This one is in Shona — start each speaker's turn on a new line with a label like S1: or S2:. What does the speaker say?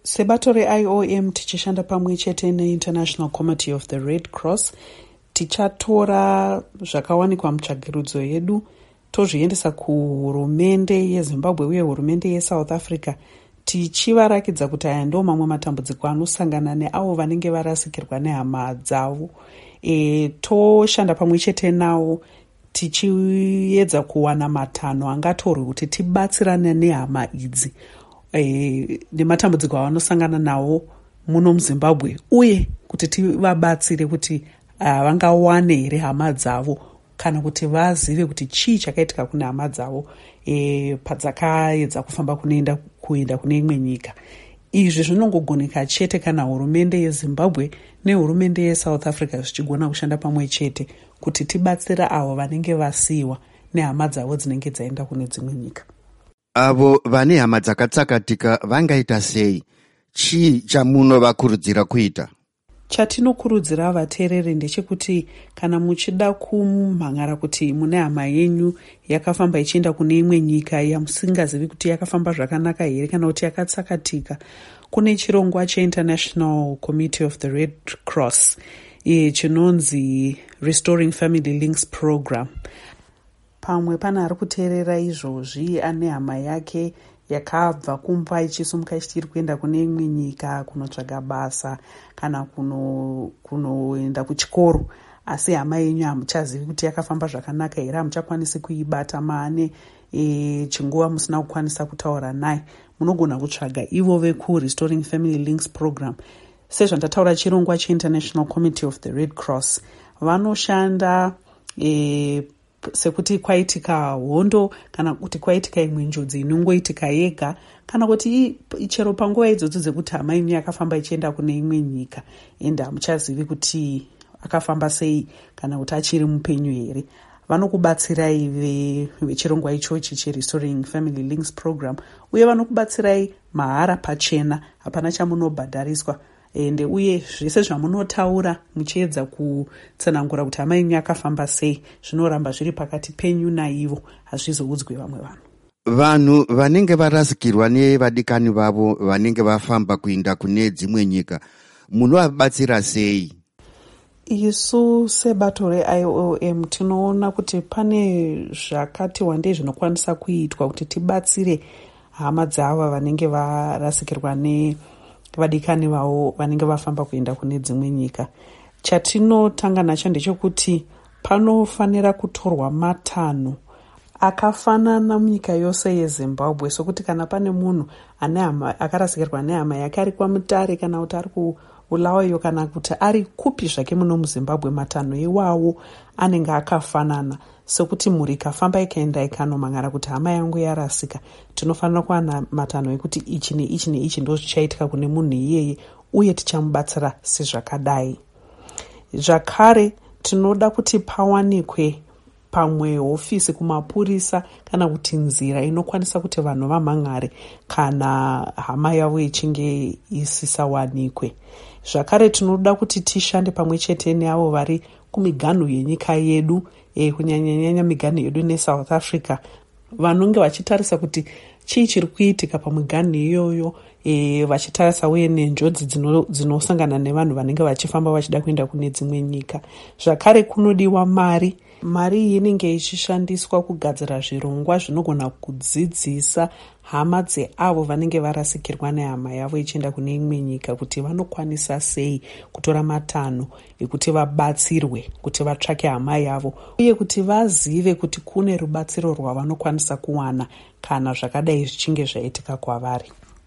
S1: Sebato reIOM tichishanda pamwe chete neInternational Committee of the Red Cross tichatora zvakawanikwa mutsvagirudzo yedu tozviendesa kuhurumende yeZimbabwe uye hurumende yeSouth Africa tichivarakidza kuti aya ndo mamwe matambudziko anosangana neavo vanenge varasikirwa nehama dzavo. Toshanda pamwe chete navo tichiedza kuwana matanho angatorwe kuti tibatsirane nehama idzi nematambudziko avanosangana nawo muno muZimbabwe, uye kuti tivabatsire kuti vangawane here hama dzavo kana kuti vazive kuti chii chakaitika kune hama dzavo padzakaedza kufamba kuenda kune imwe nyika. Izvi zvinongogoneka chete kana hurumende yeZimbabwe nehurumende yeSouth Africa zvichigona kushanda pamwe chete kuti tibatsira avo vanenge vasiyiwa nehama dzavo dzinenge dzaenda kune dzimwe nyika.
S2: Avo vane hama dzakatsakatika vangaita sei? Chii chamunovakurudzira kuita?
S1: Chatinokurudzira vateereri ndechekuti kana muchida kumhangara kuti mune hama yenyu yakafamba ichienda kune imwe nyika yamusingazivi kuti yakafamba zvakanaka here kana kuti yakatsakatika, kune chirongwa cheInternational Committee of the Red Cross chinonzi Restoring Family Links Program. Pamwe pana ari kuteerera izvozvi ane hama yake yakabva kumba ichisumuka ichiri kuenda kune imwe nyika kunotsvaga basa kana kunoenda kuchikoro, asi hama yenyu hamuchazivi kuti yakafamba zvakanaka here, hamuchakwanisi kuibata maane chinguva musina kukwanisa kutaura naye, munogona kutsvaga ivo veku-Restoring Family Links Program. Sezvandataura chirongwa cheInternational Committee of the Red Cross vanoshanda sekuti kwaitika hondo kana kuti kwaitika imwe njodzi inongoitika yega kana kuti chero panguva idzodzo dzekuti hama yenyu yakafamba ichienda kune imwe nyika ende hamuchazivi kuti akafamba sei kana kuti achiri mupenyu here, vanokubatsirai vechirongwa ichochi cheRestoring Family Links Program, uye vanokubatsirai mahara pachena, hapana chamunobhadhariswa ende uye zvese zvamunotaura muchiedza kutsanangura kuti hama yenyu yakafamba sei zvinoramba zviri pakati penyu naivo, hazvizoudzwi vamwe vanhu.
S2: Vanhu vanenge varasikirwa nevadikani vavo vanenge vafamba kuenda kune dzimwe nyika munovabatsira sei?
S1: Isu sebato reIOM tinoona kuti pane zvakati wandei zvinokwanisa kuitwa kuti tibatsire hama dzava vanenge varasikirwa nevadikani vavo vanenge vafamba kuenda kune dzimwe nyika. Chatinotanga nacho ndechekuti panofanira kutorwa matanho akafanana munyika yose yeZimbabwe, sokuti kana pane munhu ane hama akarasikirwa nehama yake ari kwaMutare kana kuti ari kuBulawayo kana kuti ari kupi zvake muno muZimbabwe, matanho iwawo anenge akafanana, sekuti mhuri ikafamba ikaenda ikanomhangara kuti hama yangu yarasika, tinofanira kuwana matanho ekuti ichi neichi neichi ndo zvichaitika kune munhu iyeye uye tichamubatsira sezvakadai. Zvakare tinoda kuti pawanikwe pamwe hofisi kumapurisa kana kuti nzira inokwanisa kuti vanhu vamhangare kana hama yavo ichinge isisawanikwe. Zvakare tinoda kuti tishande pamwe chete neavo vari kumiganhu yenyika yedu, kunyanyanyanya miganhu yedu neSouth Africa, vanonge vachitarisa kuti chii chiri kuitika pamiganhu iyoyo, vachitarisa uye nenjodzi dzinosangana nevanhu vanenge vachifamba vachida kuenda kune dzimwe nyika. Zvakare kunodiwa mari iyi inenge ichishandiswa kugadzira zvirongwa zvinogona kudzidzisa hama dzeavo vanenge varasikirwa nehama yavo ichienda kune imwe nyika kuti vanokwanisa sei kutora matanho ekuti vabatsirwe kuti vatsvake hama yavo, uye kuti vazive kuti kune rubatsiro rwavanokwanisa kuwana kana zvakadai zvichinge zvaitika kwavari.